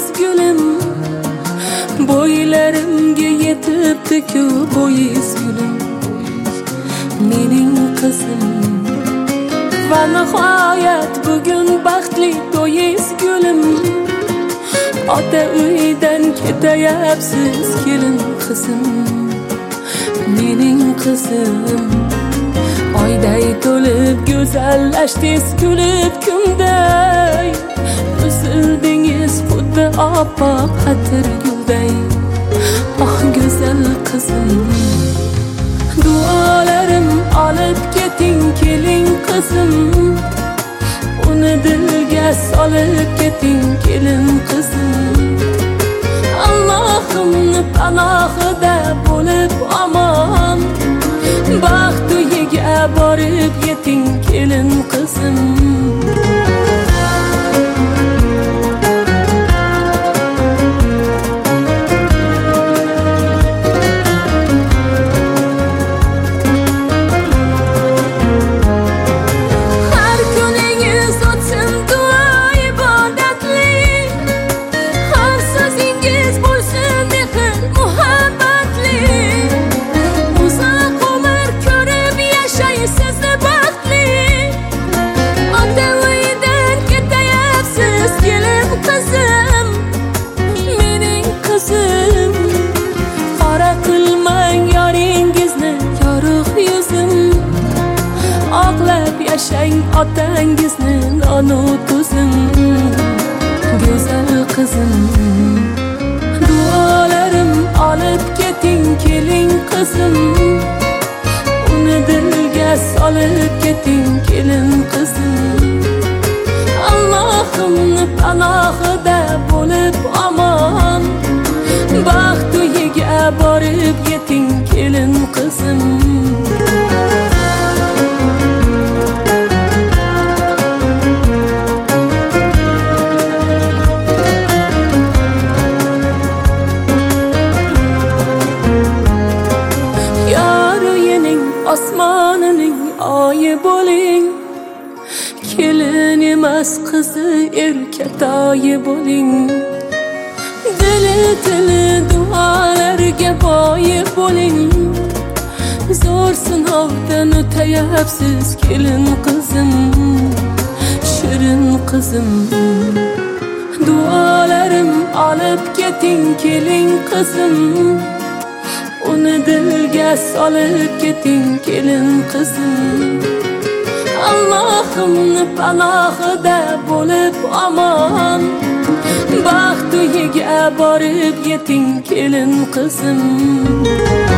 boyiz gulim, bo'ylarimga yetibdi-ku boyiz gulim, mening qizim. Va nihoyat bugun baxtli to'yiz gulim, ota uydan ketayapsiz kelin qizim, mening qizim. Oyday to'lib go'zallashdingiz kulib kunday, o'sildingiz xuddi oppoq atir gulday. Oh go'zal qizim, duolarim olib keting keling qizim, uni dilga solib keting kelin qizim. Allohimni panohida bo'lib omon, baxt uyiga borib yeting kelin qizim. Yashang otangizni nonu tuzim, go'zal qizim. Duolarim olib keting keling qizim, uni dilga solib keting kelin qizim. Allohimni panohida bo'lib omon, baxt uyiga borib yeting kelin qizim. Osmonining oyi bo'ling, kelin emas qizi erkatoyi bo'ling. Dili duolarga boyi bo'ling, zo'r sinovdan o'tayapsiz kelin qizim, shirin qizim. Duolarim olib keting keling qizim, uni dilga solib keting kelin qizim. Allohimni panohida bo'lib omon, baxt uyiga borib yeting kelin qizim.